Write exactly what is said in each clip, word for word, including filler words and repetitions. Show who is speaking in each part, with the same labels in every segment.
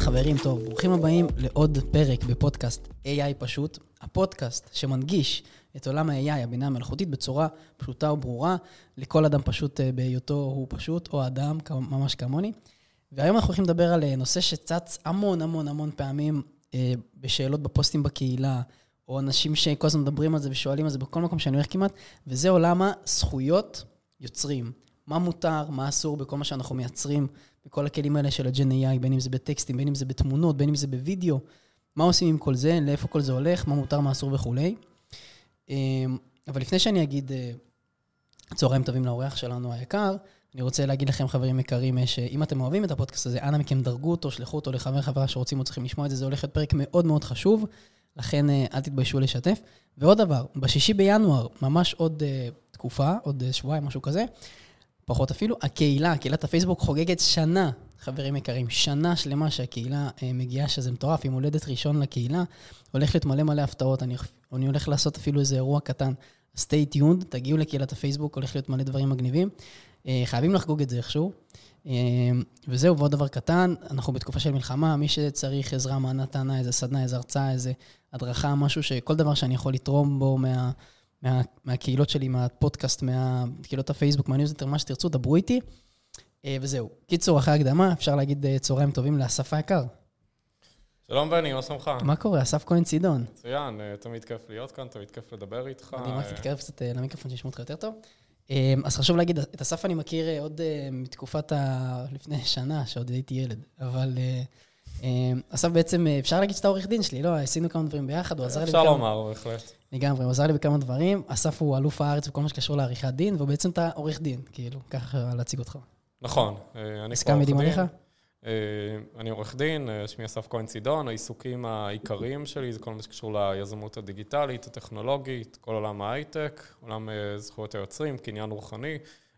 Speaker 1: חברים, טוב, ברוכים הבאים לעוד פרק בפודקאסט איי איי פשוט, הפודקאסט שמנגיש את עולם ה-איי איי, הבינה המלאכותית, בצורה פשוטה וברורה, לכל אדם פשוט בהיותו הוא פשוט, או אדם ממש כמוני. והיום אנחנו הולכים לדבר על נושא שצץ המון המון המון פעמים אה, בשאלות בפוסטים בקהילה, או אנשים שכל הזמן מדברים על זה ושואלים על זה בכל מקום שאני הולך כמעט, וזה עולם הזכויות יוצרים. מה מותר, מה אסור בכל מה שאנחנו מייצרים, בכל הכלים האלה של הג'ן איי איי, בין אם זה בטקסטים, בין אם זה בתמונות, בין אם זה בווידאו, מה עושים עם כל זה, לאיפה כל זה הולך, מה מותר, מה אסור וכו'. אבל לפני שאני אגיד צהריים טובים לאורח שלנו היקר, אני רוצה להגיד לכם, חברים יקרים, שאם אתם אוהבים את הפודקאסט הזה, אנא מכם דרגו אותו, שלחו אותו לחבר חברה שרוצים או צריכים לשמוע את זה, זה הולך להיות פרק מאוד מאוד חשוב, לכן אל תתביישו לשתף. ועוד דבר, בשישי בינואר, ממש עוד תקופה, עוד שבועיים, משהו כזה, פחות אפילו, הקהילה, קהילת הפייסבוק חוגגת שנה, חברים יקרים, שנה שלמה שהקהילה מגיעה, שזה מטורף, עם הולדת ראשון לקהילה, הולך להיות מלא מלא הפתעות, אני, אני הולך לעשות אפילו איזה אירוע קטן, stay tuned, תגיעו לקהילת הפייסבוק, הולך להיות מלא דברים מגניבים, חייבים לחגוג את זה איכשהו, וזהו, ועוד דבר קטן, אנחנו בתקופה של מלחמה, מי שצריך עזרה, מענה טענה, איזה סדנה, איזה הרצאה, איזה הדרכה, משהו שכל דבר שאני יכול לתרום בו מה... מה, מהקהילות שלי, מהפודקאסט, מהקהילות הפייסבוק, מהניוזלטר, מה שתרצו, דברו איתי. וזהו. קיצור, אחרי הקדמה, אפשר להגיד צהריים טובים לאסף היקר.
Speaker 2: שלום בני, מה שלומך?
Speaker 1: מה קורה? אסף כהן צידון.
Speaker 2: מצוין, תמיד כיף להיות כאן, תמיד כיף לדבר איתך.
Speaker 1: מדהים, רק תתקרב קצת למיקרופון שישמעו אותך יותר טוב. אז חשוב להגיד, את אסף אני מכיר עוד מתקופת ה... לפני שנה, שעוד הייתי ילד, אבל... אסף בעצם, אפשר להגיד שאתה עורך דין שלי, לא? עשינו כמה דברים ביחד, הוא עזר לי
Speaker 2: בכמה... אפשר לומר, בהחלט.
Speaker 1: לגמרי, הוא עזר לי בכמה דברים, אסף הוא אלוף הארץ וכל מה שקשור לעריכת דין, והוא בעצם אתה עורך דין, כאילו, ככה להציג אותך.
Speaker 2: נכון, אני כבר
Speaker 1: עורך דין.
Speaker 2: אני עורך דין, שמי אסף כהן צידון, העיסוקים העיקריים שלי זה כל מה שקשור ליזמות הדיגיטלית, הטכנולוגית, כל עולם ההייטק, עולם זכויות היוצרים, קניין רוחני,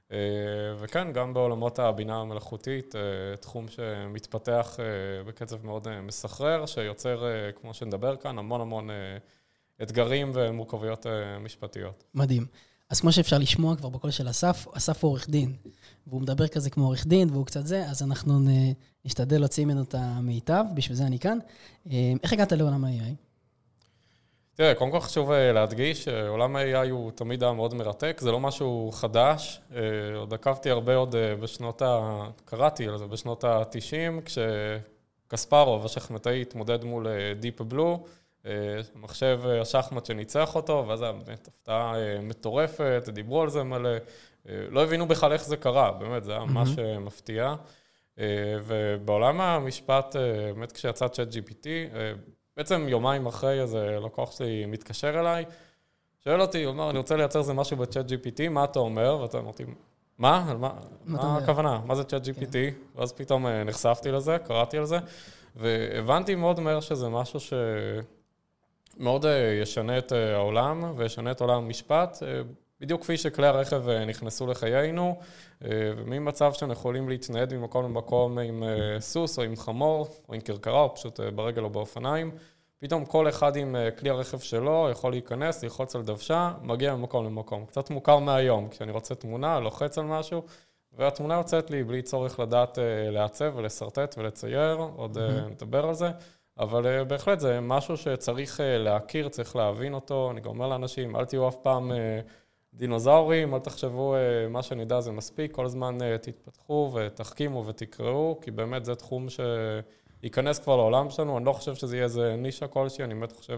Speaker 2: וכן, גם בעולמות הבינה המלאכותית, תחום שמתפתח בקצב מאוד מסחרר, שיוצר, כמו שנדבר כאן, המון המון אתגרים ומורכבויות משפטיות.
Speaker 1: מדהים. אז כמו שאפשר לשמוע כבר בקול של אסף, אסף הוא עורך דין, והוא מדבר כזה כמו עורך דין, והוא קצת זה, אז אנחנו נשתדל להוציא ממנו את המיטב, בשביל זה אני כאן. איך הגעת לעולם ה-איי איי?
Speaker 2: תראה, קודם כל חשוב להדגיש, עולם ה-איי איי הוא תמיד היה מאוד מרתק, זה לא משהו חדש, עוד עקבתי הרבה עוד בשנות ה... קראתי על זה בשנות ה-תשעים, כשקספרוב, השחמטאי, התמודד מול דיפ בלו, מחשב השחמט שניצח אותו, ואז היה באמת הפתעה מטורפת, דיברו על זה מלא, לא הבינו בכלל איך זה קרה, באמת, זה היה ממש מפתיע. ובעולם המשפט, באמת כשיצא צ'אט ג'י פי טי, בעצם יומיים אחרי איזה לקוח שלי מתקשר אליי, שואל אותי, הוא אומר, אני רוצה לייצר זה משהו בצ'אט ג'י פי טי, מה אתה אומר? ואתה אמרתי, מה? מה, מה הכוונה? מה זה צ'אט ג'י פי טי? ואז פתאום נחשפתי לזה, קראתי על זה, והבנתי מאוד מהר שזה משהו שמאוד ישנה את העולם, וישנה את עולם המשפט, בדיוק כפי שכלי הרכב נכנסו לחיינו, וממצב שאנחנו יכולים להתנייד ממקום למקום עם סוס או עם חמור, או עם קרקרה, או פשוט ברגל או באופניים, פתאום כל אחד עם כלי הרכב שלו יכול להיכנס, ללחוץ על דוושה, מגיע ממקום למקום. קצת מוכר מהיום, כשאני רוצה תמונה, לוחץ על משהו, והתמונה יוצאת לי בלי צורך לדעת לעצב ולסרטט ולצייר, עוד נדבר על זה, אבל בהחלט זה משהו שצריך להכיר, צריך להבין אותו. אני גם אומר לאנשים, אל תהיו אף פעם דינוזאורים, אל תחשבו מה שנדע זה מספיק, כל הזמן תתפתחו ותחכימו ותקראו, כי באמת זה תחום שייכנס כבר לעולם שלנו, אני לא חושב שזה יהיה איזה נישה כלשהי, אני באמת חושב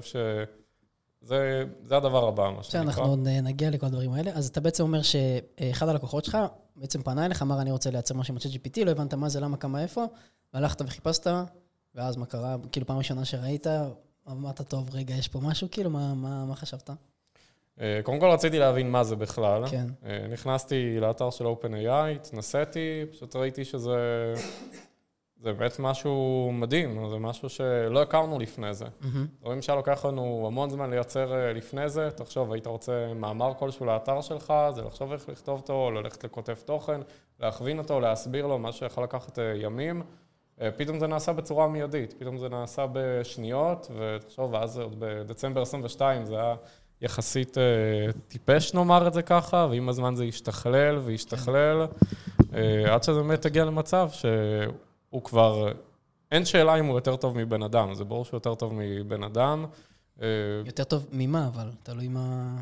Speaker 2: שזה זה הדבר הבא, מה שנקרא.
Speaker 1: אנחנו עוד נגיע לכל הדברים האלה, אז אתה בעצם אומר שאחד הלקוחות שלך בעצם פנה אליך, אמר אני רוצה לייצר משהו עם צ'אט ג'י פי טי, לא הבנת מה זה, למה, כמה, איפה, והלכת וחיפשת, ואז מה קרה, כאילו פעם ראשונה שראית, אמרת טוב, רגע, יש פה משהו, כאילו, מה, מה, מה חשבת?
Speaker 2: קודם כל רציתי להבין מה זה בכלל.
Speaker 1: כן.
Speaker 2: נכנסתי לאתר של OpenAI, התנסיתי, פשוט ראיתי שזה זה באמת משהו מדהים, זה משהו שלא הכרנו לפני זה. רואים שלוקח לנו המון זמן לייצר לפני זה, תחשוב, היית רוצה מאמר כלשהו לאתר שלך, זה לחשוב איך לכתוב אותו, ללכת לכותב תוכן, להכווין אותו, להסביר לו, מה שיכול לקחת ימים. פתאום זה נעשה בצורה מיידית, פתאום זה נעשה בשניות, ותחשוב, אז עוד בדצמבר עשרים ושתיים זה היה יחסית טיפש, נאמר את זה ככה, ועם הזמן זה ישתכלל וישתכלל, עד שזה באמת תגיע למצב שהוא כבר, אין שאלה אם הוא יותר טוב מבן אדם, זה ברור שהוא יותר טוב מבן אדם.
Speaker 1: יותר טוב ממה, אבל תלוי מה...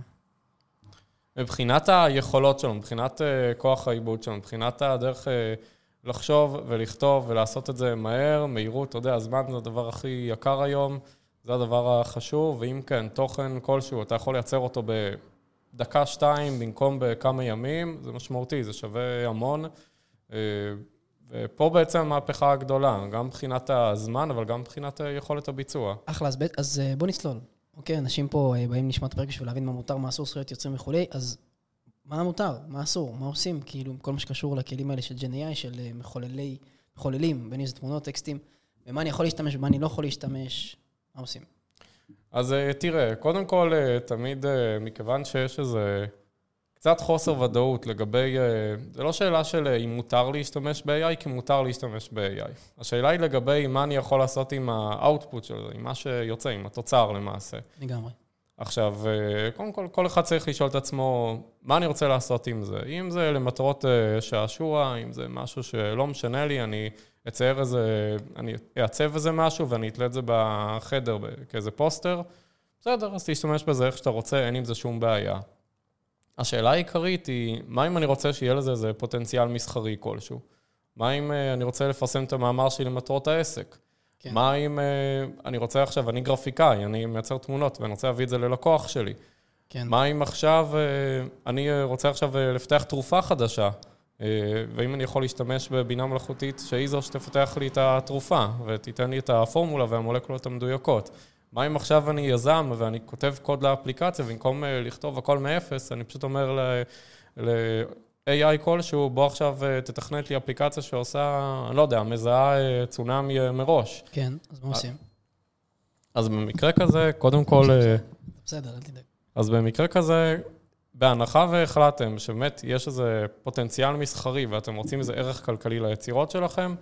Speaker 2: מבחינת היכולות שלו, מבחינת כוח העיבוד שלו, מבחינת הדרך לחשוב ולכתוב ולעשות את זה מהר, מהירות, אתה יודע, הזמן זה הדבר הכי יקר היום, זה הדבר החשוב, ואם כן, תוכן כלשהו, אתה יכול לייצר אותו בדקה, שתיים, במקום בכמה ימים, זה משמעותי, זה שווה המון. ופה בעצם המהפכה הגדולה, גם מבחינת הזמן, אבל גם מבחינת יכולת הביצוע.
Speaker 1: אחלה, אז, אז בוא נצלול. אוקיי, אנשים פה באים לשמוע את הפרק בשביל להבין מה מותר, מה אסור, זכויות יוצרים וכולי, אז מה מותר, מה אסור, מה עושים? כאילו, כל מה שקשור לכלים האלה של ג'ן איי איי, של מחוללי, מחוללים, בין איזה תמונות, טקסטים, ומה אני יכול להשתמש, ומה אני לא יכול להשתמש, מה עושים?
Speaker 2: אז תראה, קודם כל, תמיד, מכיוון שיש איזה קצת חוסר ודאות לגבי, זה לא שאלה של אם מותר להשתמש ב-איי איי, כי מותר להשתמש ב-איי איי. השאלה היא לגבי מה אני יכול לעשות עם האוטפוט של זה, עם מה שיוצא, עם התוצר למעשה.
Speaker 1: לגמרי.
Speaker 2: עכשיו, קודם כל, כל אחד צריך לשאול את עצמו, מה אני רוצה לעשות עם זה? אם זה למטרות שעשוע, אם זה משהו שלא משנה לי, אני אצייר איזה, אני אעצב איזה משהו ואני אתלה את זה בחדר כאיזה פוסטר, בסדר, אז תשתמש בזה איך שאתה רוצה, אין עם זה שום בעיה. השאלה העיקרית היא, מה אם אני רוצה שיהיה לזה איזה פוטנציאל מסחרי כלשהו? מה אם אני רוצה לפרסם את המאמר שלי למטרות העסק? כן. מה אם אני רוצה עכשיו, אני גרפיקאי, אני מייצר תמונות ואני רוצה להביא את זה ללקוח שלי? כן. מה אם עכשיו, אני רוצה עכשיו לפתח תרופה חדשה, ואם אני יכול להשתמש בבינה מלאכותית שהיא זו שתפתח לי את התרופה ותיתן לי את הפורמולה והמולקולות המדויקות? מה אם עכשיו אני יזם ואני כותב קוד לאפליקציה, ובמקום לכתוב הכל מאפס, אני פשוט אומר ל-איי איי כלשהו, בוא עכשיו תתכנת לי אפליקציה שעושה, אני לא יודע, מזהה צונאמי מראש.
Speaker 1: כן, אז מה עושים?
Speaker 2: אז במקרה כזה, קודם כל...
Speaker 1: בסדר, אל תדאג.
Speaker 2: אז במקרה כזה, בהנחה והחלטתם שבאמת יש איזה פוטנציאל מסחרי, ואתם רוצים איזה ערך כלכלי ליצירות שלכם,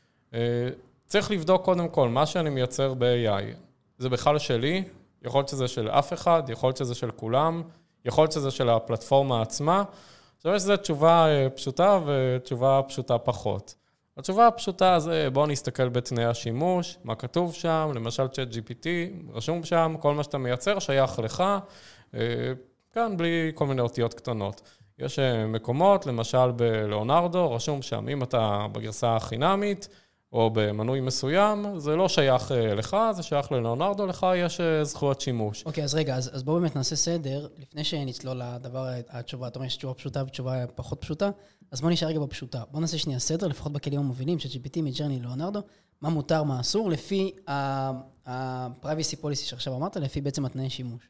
Speaker 2: צריך לבדוק קודם כל, מה שאני מייצר ב-איי איי, זה בכלל שלי, יכול להיות שזה של אף אחד, יכול להיות שזה של כולם, יכול להיות שזה של הפלטפורמה עצמה. זאת אומרת שזו תשובה פשוטה ותשובה פשוטה פחות. התשובה הפשוטה זה בואו נסתכל בתנאי השימוש, מה כתוב שם, למשל צ'אט ג'י פי טי, רשום שם, כל מה שאתה מייצר שייך לך, כאן בלי כל מיני אותיות קטנות. יש מקומות, למשל בלאונרדו, רשום שם, אם אתה בגרסה החינמית, או במנוי מסוים, זה לא שייך לך, זה שייך ללאונרדו, לך יש זכויות שימוש.
Speaker 1: אוקיי, אז רגע, אז, אז בואו באמת נעשה סדר, לפני שנצלול לדבר, התשובה, אתה אומר שיש תשובה פשוטה ותשובה פחות פשוטה, אז בואו נשאר רגע בפשוטה. בואו נעשה שנייה סדר, לפחות בכלים המובילים, של ג'י פי טי, מידג'רני, לאונרדו, מה מותר, מה אסור, לפי ה-privacy policy שעכשיו אמרת, לפי בעצם התנאי שימוש.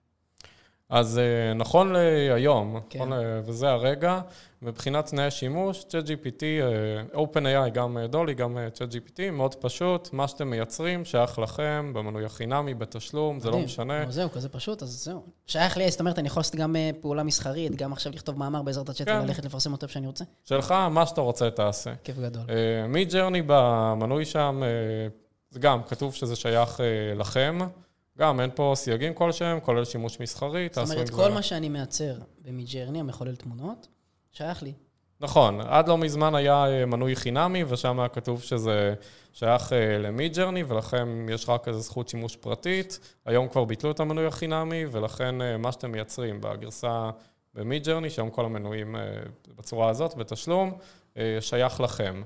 Speaker 2: אז נכון להיום, כן. נכון, וזה הרגע, מבחינת תנאי שימוש, צ'אט ג'י פי טי, OpenAI, גם דולי, גם צ'אט ג'י פי טי, מאוד פשוט, מה שאתם מייצרים, שייך לכם, במנוי החינמי, בתשלום, זה לא משנה.
Speaker 1: זהו, כזה פשוט, אז זהו. שייך לי, זאת אומרת, אני יכול לעשות גם פעולה מסחרית, גם עכשיו לכתוב מאמר בעזרת הצ'אט, כן. וללכת לפרסם אותו שאני רוצה.
Speaker 2: שלך, מה שאתה רוצה תעשה.
Speaker 1: כיף גדול.
Speaker 2: מידג'רני במנוי שם, זה גם כתוב שזה שייך לכם. גם אין פה סייגים כלשהם, כולל שימוש מסחרי.
Speaker 1: זאת אומרת, כל מה שאני מייצר במידג'רני, המחולל תמונות, שייך לי.
Speaker 2: נכון, עד לא מזמן היה מנוי חינמי, ושם היה כתוב שזה שייך למידג'רני, ולכן יש רק איזו זכות שימוש פרטית. היום כבר ביטלו את המנוי החינמי, ולכן מה שאתם מייצרים בגרסה במידג'רני, שהיום כל המנויים בצורה הזאת, בתשלום, שייך לכם.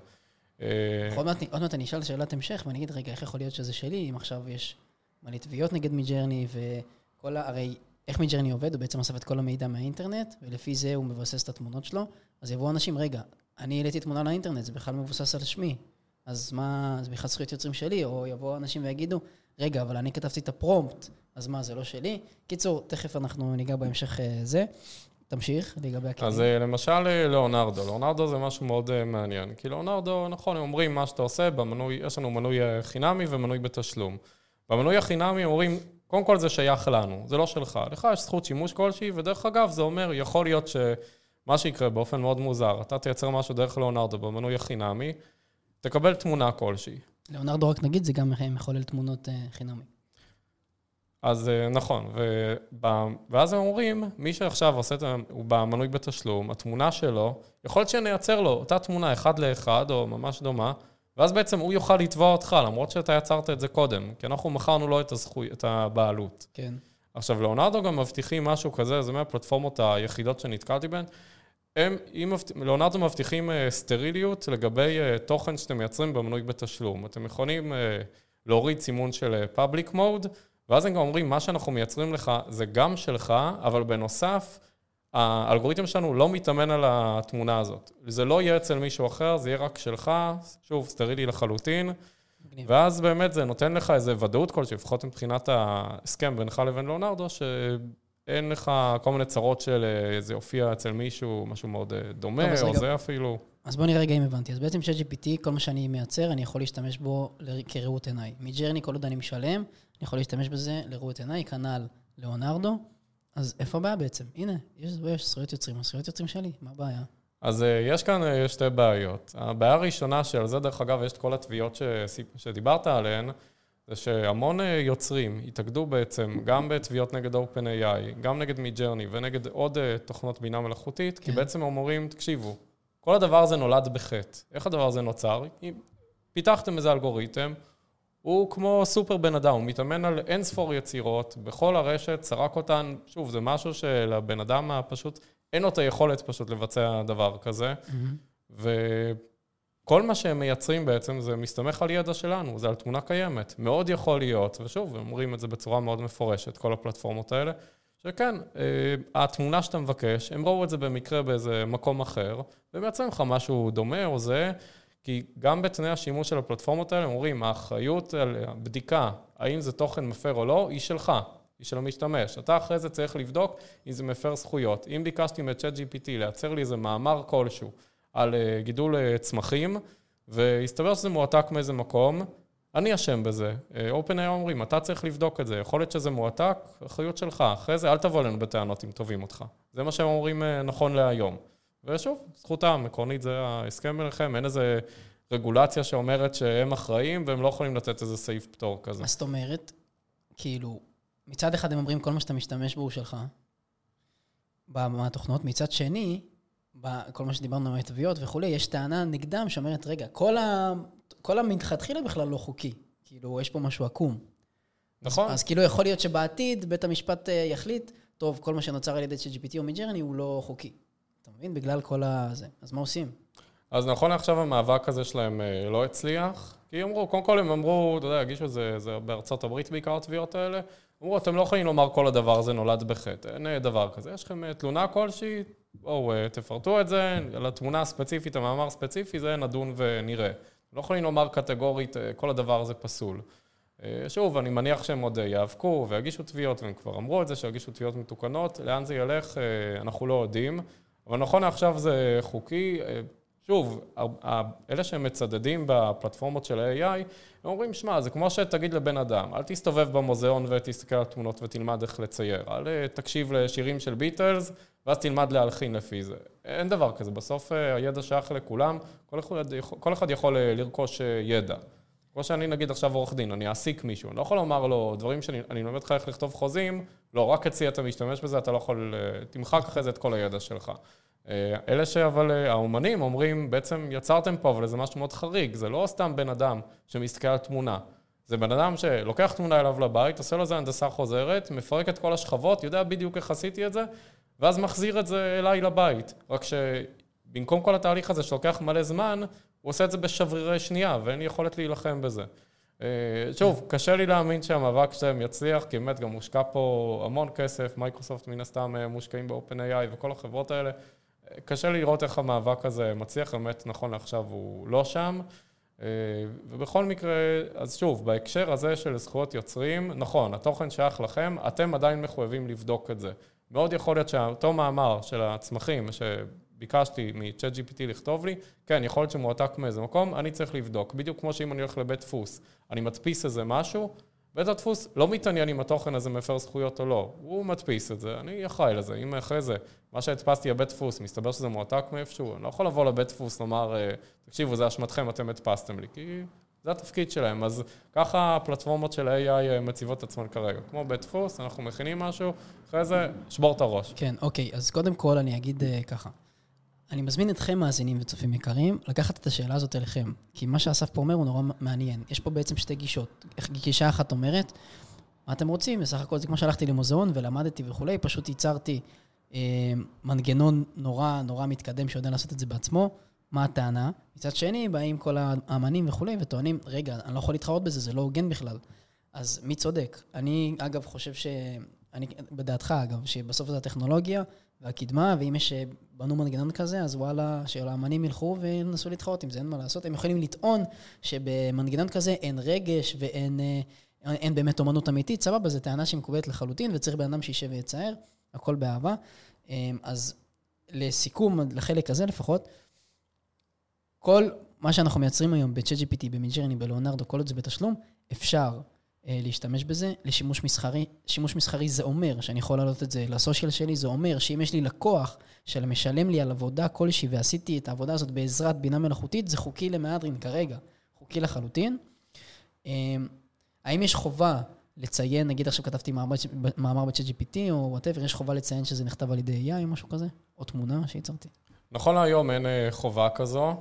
Speaker 1: עוד מעט אני אשאל שאלת המשך, ואני אגיד, רגע, איך יכול להיות שזה שלי, אם עכשיו יש מלא תביעות נגד מידג'רני, וכל ה... הרי איך מידג'רני עובד, הוא בעצם אסף את כל המידע מהאינטרנט, ולפי זה הוא מבסס את התמונות שלו, אז יבואו אנשים, רגע, אני העליתי תמונה לאינטרנט, זה בכלל מבוסס על שמי, אז מה, זה בכלל זכויות יוצרים שלי, או יבואו אנשים ויגידו, רגע, אבל אני כתבתי את הפרומפט, אז מה, זה לא שלי? קיצור, תכף אנחנו ניגע בהמשך זה. תמשיך לגבי הכלים.
Speaker 2: אז למשל לאונרדו, לאונרדו זה משהו מאוד מעניין, כי לאונרדו, נכון, הם אומרים מה שאתה עושה, במנוי, יש לנו מנוי חינמי ומנוי בתשלום. במנוי החינמי אומרים, קודם כל זה שייך לנו, זה לא שלך. לך יש זכות שימוש כלשהי, ודרך אגב זה אומר, יכול להיות שמה שיקרה באופן מאוד מוזר, אתה תייצר משהו דרך לאונרדו במנוי החינמי, תקבל תמונה כלשהי.
Speaker 1: לאונרדו רק נגיד, זה גם מחולל תמונות חינמי.
Speaker 2: אז נכון, ואז הם אומרים, מי שעכשיו עושה את זה, הוא במנוי בתשלום, התמונה שלו, יכול להיות שנייצר לו אותה תמונה אחד לאחד, או ממש דומה, ואז בעצם הוא יוכל לתבוע אותך, למרות שאתה יצרת את זה קודם, כי אנחנו מכרנו לו את הזכוי, את הבעלות.
Speaker 1: כן.
Speaker 2: עכשיו, לאונרדו גם מבטיחים משהו כזה, זה מהפלטפורמות היחידות שנתקלתי בהן, הם, לאונרדו מבטיחים סטריליות לגבי תוכן שאתם מייצרים במנוי בתשלום. אתם יכולים להוריד סימון של public mode, ואז הם גם אומרים, מה שאנחנו מייצרים לך זה גם שלך, אבל בנוסף, האלגוריתם שלנו לא מתאמן על התמונה הזאת. זה לא יהיה אצל מישהו אחר, זה יהיה רק שלך, שוב, סטרילי לחלוטין, ואז באמת זה נותן לך איזו ודאות כלשהי, לפחות מבחינת ההסכם בינך לבין לאונרדו, שאין לך כל מיני צרות של זה הופיע אצל מישהו, משהו מאוד דומה, או זה אפילו.
Speaker 1: אז בוא נראה רגע אם הבנתי. אז בעצם ChatGPT, כל מה שאני מייצר, אני יכול להשתמש בו כראות עיניי. מג'רני, כל עוד אני משלם, אני יכול להשתמש בזה לראות עיניי, כנ"ל לאונרדו. אז איפה הבעיה בעצם? הנה, יש, יש זכויות יוצרים, הזכויות יוצרים שלי, מה הבעיה?
Speaker 2: אז יש כאן שתי בעיות. הבעיה הראשונה שעל זה, דרך אגב, יש את כל התביעות שדיברת עליהן, זה שהמון יוצרים התאגדו בעצם גם בתביעות נגד OpenAI, גם נגד מידג'רני ונגד עוד תוכנות בינה מלאכותית, כן. כי בעצם אומרים, תקשיבו, כל הדבר הזה נולד בחטא. איך הדבר הזה נוצר? פיתחתם איזה אלגוריתם, הוא כמו סופר בן אדם, הוא מתאמן על אין ספור יצירות, בכל הרשת, סרק אותן, שוב, זה משהו שלבן אדם הפשוט, אין לו את היכולת פשוט לבצע דבר כזה, mm-hmm. וכל מה שהם מייצרים בעצם, זה מסתמך על ידע שלנו, זה על תמונה קיימת, מאוד יכול להיות, ושוב, הם אומרים את זה בצורה מאוד מפורשת, כל הפלטפורמות האלה, שכן, התמונה שאתה מבקש, הם ראו את זה במקרה באיזה מקום אחר, ומייצרים לך משהו דומה או זה, כי גם בתנאי השימוש של הפלטפורמות האלה, הם אומרים, האחריות על הבדיקה, האם זה תוכן מפר או לא, היא שלך, היא של המשתמש. אתה אחרי זה צריך לבדוק אם זה מפר זכויות. אם ביקשתי מ-ChatGPT לייצר לי איזה מאמר כלשהו על גידול צמחים, והסתבר שזה מועתק מאיזה מקום, אני אשם בזה. OpenAI אומרים, אתה צריך לבדוק את זה. יכול להיות שזה מועתק, אחריות שלך. אחרי זה אל תבוא לנו בטענות אם טובים אותך. זה מה שהם אומרים נכון להיום. ושוב, זכותם, עקרונית זה ההסכם ביניכם, אין איזה רגולציה שאומרת שהם אחראים, והם לא יכולים לתת איזה סעיף פטור כזה.
Speaker 1: מה זאת אומרת? כאילו, מצד אחד הם אומרים, כל מה שאתה משתמש בו הוא שלך, בתוכנות, מצד שני, כל מה שדיברנו על התביעות וכו', יש טענה נגדם שאומרת, רגע, כל, ה... כל המתחתחילה בכלל לא חוקי, כאילו, יש פה משהו עקום.
Speaker 2: נכון.
Speaker 1: אז, אז כאילו יכול להיות שבעתיד בית המשפט יחליט, טוב, כל מה שנוצר על ידי ChatGPT או מידג'רני הוא לא חוקי. אתה מבין? בגלל כל הזה. אז מה עושים?
Speaker 2: אז נכון, עכשיו המאבק הזה שלהם לא הצליח, כי אמרו, קודם כל הם אמרו, אתה יודע, הגישו את זה, זה בארצות הברית בעיקר התביעות האלה, אמרו, אתם לא יכולים לומר כל הדבר הזה נולד בחטא, אין דבר כזה, יש לכם תלונה כלשהי, בואו תפרטו את זה, על התמונה הספציפית, המאמר הספציפי, זה נדון ונראה. לא יכולים לומר קטגורית, כל הדבר הזה פסול. שוב, אני מניח שהם עוד יאבקו ויגישו תביעות, והם כבר אמרו את זה, שיגישו תביעות מתוקנות, לאן זה ילך, אנחנו לא יודעים. אבל נכון, עכשיו זה חוקי. שוב, אלה שהם מצדדים בפלטפורמות של ה-איי איי, הם אומרים, שמע, זה כמו שתגיד לבן אדם, אל תסתובב במוזיאון ותסתכל על תמונות ותלמד איך לצייר, אל תקשיב לשירים של ביטלס, ואז תלמד להלחין לפי זה. אין דבר כזה, בסוף הידע שייך לכולם, כל אחד, כל אחד יכול לרכוש ידע. כמו שאני נגיד עכשיו עורך דין, אני אעסיק מישהו, אני לא יכול לומר לו דברים שאני אני לומד לך איך לכתוב חוזים, לא, רק אצלי אתה משתמש בזה, אתה לא יכול, תמחק אחרי זה את כל הידע שלך. אלה שאבל האומנים אומרים, בעצם יצרתם פה, אבל זה משהו מאוד חריג, זה לא סתם בן אדם שמסתכל על תמונה, זה בן אדם שלוקח תמונה אליו לבית, עושה לו זה הנדסה חוזרת, מפרק את כל השכבות, יודע בדיוק איך עשיתי את זה, ואז מחזיר את זה אליי לבית. רק שבמקום כל התהליך הזה שלוקח מלא זמן, הוא עושה את זה בשברירי שנייה, ואין לי יכולת להילחם בזה. שוב, קשה לי להאמין שהמאבק שלהם יצליח, כי באמת גם מושקע פה המון כסף, מייקרוסופט מן הסתם מושקעים ב-OpenAI וכל החברות האלה. קשה לי לראות איך המאבק הזה מצליח, באמת נכון לעכשיו הוא לא שם. ובכל מקרה, אז שוב, בהקשר הזה של זכויות יוצרים, נכון, התוכן שייך לכם, אתם עדיין מחויבים לבדוק את זה. מאוד יכול להיות שאותו מאמר של הצמחים שביקשתי מ-ChatGPT לכתוב לי, כן, יכול להיות שמועתק מאיזה מקום, אני צריך לבדוק. בדיוק כמו שאם אני הולך לבית דפוס, אני מדפיס איזה משהו, בית הדפוס לא מתעניין אם התוכן הזה מפר זכויות או לא. הוא מדפיס את זה, אני אחראי לזה. אם אחרי זה, מה שהדפסתי לבית דפוס, מסתבר שזה מועתק מאיפשהו, אני לא יכול לבוא לבית דפוס, לומר, תקשיבו, זה אשמתכם, אתם הדפסתם לי, כי זה התפקיד שלהם. אז ככה הפלטפורמות של ה-איי איי מציבות עצמן כרגע. כמו בית דפוס, אנחנו מכינים משהו, אחרי זה, שבור את הראש.
Speaker 1: כן, אוקיי. אז קודם כל אני אגיד ככה. אני מזמין אתכם, מאזינים וצופים יקרים, לקחת את השאלה הזאת אליכם. כי מה שאסף פה אומר הוא נורא מעניין. יש פה בעצם שתי גישות. גישה אחת אומרת, מה אתם רוצים? בסך הכל זה כמו שהלכתי למוזיאון ולמדתי וכולי, פשוט ייצרתי אה, מנגנון נורא נורא מתקדם שיודע לעשות את זה בעצמו. מה הטענה? מצד שני, באים כל האמנים וכולי וטוענים, רגע, אני לא יכול להתחרות בזה, זה לא הוגן בכלל. אז מי צודק? אני, אגב, חושב ש... אני, בדעתך, אגב, שבסוף זה הטכנולוגיה והקדמה, ואם יש בנו מנגנון כזה, אז וואלה, שהאמנים ילכו ונסו להתחרות עם זה, אין מה לעשות. הם יכולים לטעון שבמנגנון כזה אין רגש ואין אין באמת אומנות אמיתית, סבבה, זו טענה שהיא מקובלת לחלוטין, וצריך בן אדם שישב ויצייר, הכל באהבה. אז לסיכום, לחלק הזה לפחות, כל מה שאנחנו מייצרים היום ב-צ'אט ג'י פי טי, במידג'רני, בלאונרדו, כל עוד זה בתשלום, אפשר להשתמש בזה לשימוש מסחרי. שימוש מסחרי זה אומר שאני יכול לעלות את זה לסושיאל שלי, זה אומר שאם יש לי לקוח של משלם לי על עבודה כלשהי ועשיתי את העבודה הזאת בעזרת בינה מלאכותית, זה חוקי למהדרין כרגע, חוקי לחלוטין. האם יש חובה לציין, נגיד עכשיו כתבתי מאמר ב-צ'אט ג'י פי טי או whatever, יש חובה לציין שזה נכתב על ידי איי איי או משהו כזה? או תמונה שיצרתי?
Speaker 2: נכון להיום אין חובה כזו.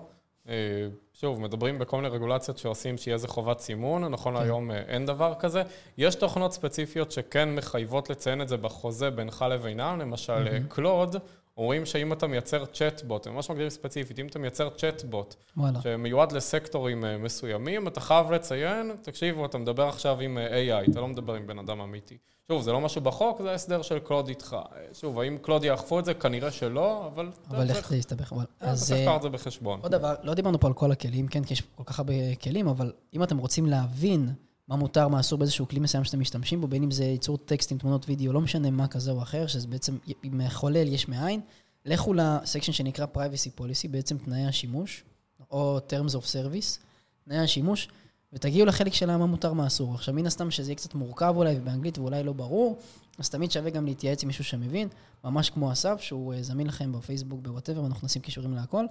Speaker 2: שוב, מדברים בכל מיני רגולציות שעושים שיהיה איזה חובת סימון, נכון להיום אין דבר כזה. יש תוכנות ספציפיות שכן מחייבות לציין את זה בחוזה בינך לבינם, למשל קלוד, אומרים שאם אתה מייצר צ'אטבוט, זה ממש מגדיר ספציפית, אם אתה מייצר צ'אטבוט שמיועד לסקטורים מסוימים, אתה חייב לציין, תקשיבו, אתה מדבר עכשיו עם איי איי, אתה לא מדבר עם בן אדם אמיתי. שוב, זה לא משהו בחוק, זה הסדר של קלוד איתך. שוב, האם קלוד יאכפו את זה? כנראה שלא, אבל...
Speaker 1: אבל איך זה יסתבך?
Speaker 2: אתה צריך לקחת את זה בחשבון.
Speaker 1: עוד דבר, לא דיברנו פה על כל הכלים, כן, כי יש כל כך הרבה כלים, אבל אם אתם רוצים להבין מה מותר, מה אסור באיזשהו כלי מסוים שאתם משתמשים בו, בין אם זה ייצור טקסטים, תמונות וידאו, לא משנה מה כזה או אחר, שזה בעצם מחולל יש מאין, לכו לסקשן שנקרא privacy policy, בעצם תנאי השימוש, או terms of service, תנאי השימוש, ותגיעו לחלק שלה מה מותר, מה אסור. עכשיו, מן הסתם שזה יהיה קצת מורכב אולי ובאנגלית ואולי לא ברור, אז תמיד שווה גם להתייעץ עם מישהו שמבין, ממש כמו אסף, שהוא זמין לכם בפייסבוק, בוואטאבר, ואנחנו נשים קישורים להכל.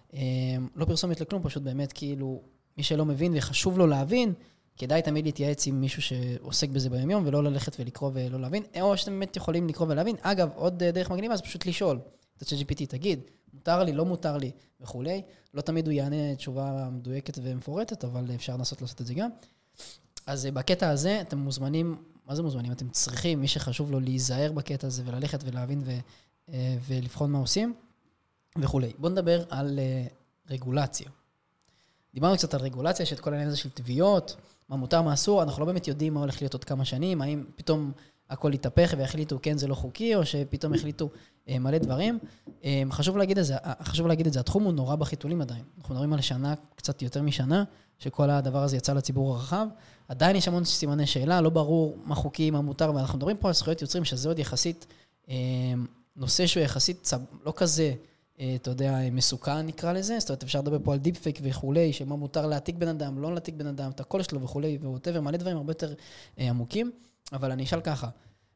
Speaker 1: לא פרסומת לכלום, פשוט באמת כאילו, מי שלא מבין וחשוב לו להבין, כדאי תמיד להתייעץ עם מישהו שעוסק בזה ביום יום, ולא ללכת ולקרוא ולא להבין, או שאתם באמת יכולים לקרוא ולהבין. אגב, עוד דרך מגניבה, אז פשוט לשאול. את ה-צ'אט ג'י פי טי, תגיד, מותר לי, לא מותר לי, וכולי. לא תמיד הוא יענה תשובה מדויקת ומפורטת, אבל אפשר לנסות לעשות את זה גם. אז בקטע הזה, אתם מוזמנים, מה זה מוזמנים? אתם צריכים, מי שחשוב לו להיזהר בקטע הזה, וללכת ולהבין ו, ולבחון מה עושים, וכולי. בואו נדבר על רגולציה. דיברנו קצת על רגולציה, יש את כל העניין הזה של תביעות, מה מותר, מה אסור, אנחנו לא באמת יודעים מה הולך להיות עוד כמה שנים, האם פתאום הכל יתהפך והחליטו כן זה לא חוקי, או שפתאום החליטו אה, מלא דברים. אה, חשוב להגיד את זה, חשוב להגיד את זה, התחום הוא נורא בחיתולים עדיין. אנחנו מדברים על שנה, קצת יותר משנה, שכל הדבר הזה יצא לציבור הרחב. עדיין יש המון סימני שאלה, לא ברור מה חוקי, מה מותר, ואנחנו מדברים פה על זכויות יוצרים, שזה עוד יחסית, אה, נושא שהוא יחסית צב, לא כזה, אה, אתה יודע, מסוכן נקרא לזה, זאת אומרת, אפשר לדבר פה על דיפ פייק וכולי, שמה מותר להעתיק בן אדם, לא להעתיק בן אדם, את הקול שלו וכולי, ווטאבר, מלא דברים הרבה יותר אה, עמוקים. אבל אני אשאל ככה,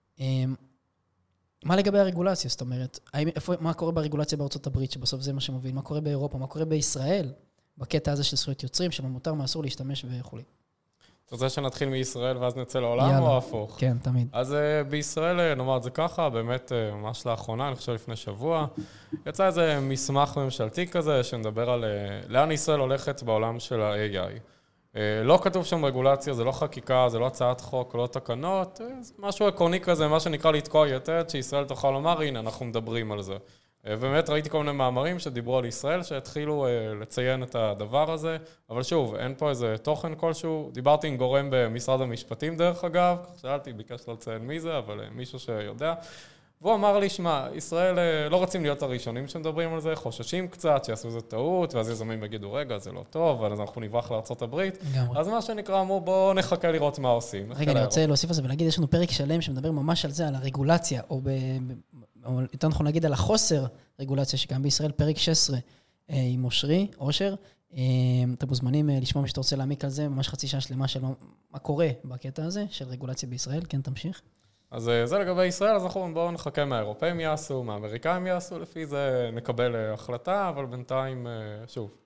Speaker 1: מה לגבי הרגולציה? זאת אומרת, איפה, מה קורה ברגולציה בארצות הברית, שבסוף זה מה שמוביל? מה קורה באירופה? מה קורה בישראל? בקטע הזה של זכויות יוצרים, שמה מותר, מה אסור להשתמש וכו'.
Speaker 2: אתה רוצה שנתחיל מישראל ואז נצא לעולם או הפוך?
Speaker 1: כן, תמיד.
Speaker 2: אז בישראל, נאמר את זה ככה, באמת ממש לאחרונה, אני חושב לפני שבוע, יצא איזה מסמך ממשלתי כזה, שמדבר על לאן ישראל הולכת בעולם של ה-איי איי. לא כתוב שם רגולציה, זה לא חקיקה, זה לא הצעת חוק, לא תקנות, זה משהו עקרוני כזה, מה שנקרא לתקוע יתד, שישראל תוכל לומר, הנה, אנחנו מדברים על זה. ובאמת ראיתי כל מיני מאמרים שדיברו על ישראל, שהתחילו לציין את הדבר הזה, אבל שוב, אין פה איזה תוכן כלשהו. דיברתי עם גורם במשרד המשפטים דרך אגב, שאלתי, ביקש לא לציין מי זה, אבל מישהו שיודע. והוא אמר לי, שמע, ישראל לא רוצים להיות הראשונים שמדברים על זה, חוששים קצת, שיעשו איזה טעות, ואז יזמים יגידו, רגע, זה לא טוב, אז אנחנו נברח לארצות הברית. אז מה שנקרא, אמרו, בואו נחכה לראות מה עושים.
Speaker 1: רגע, אני רוצה להוסיף על זה ולהגיד, יש לנו פרק שלם שמדבר ממש על זה, על הרגולציה, או יותר נכון להגיד על החוסר רגולציה, שגם בישראל פרק שש עשרה עם אושרי, אושר. אתם מוזמנים לשמוע מי שאתה רוצה להעמיק על זה, ממש חצי שעה שלמה של מה קורה בקטע הזה, של רגולציה בישראל. כן, תמשיך.
Speaker 2: אז זה לגבי ישראל, אז אנחנו בואו נחכה מהאירופאים יעשו, מהאמריקאים יעשו, לפי זה נקבל החלטה, אבל בינתיים, שוב,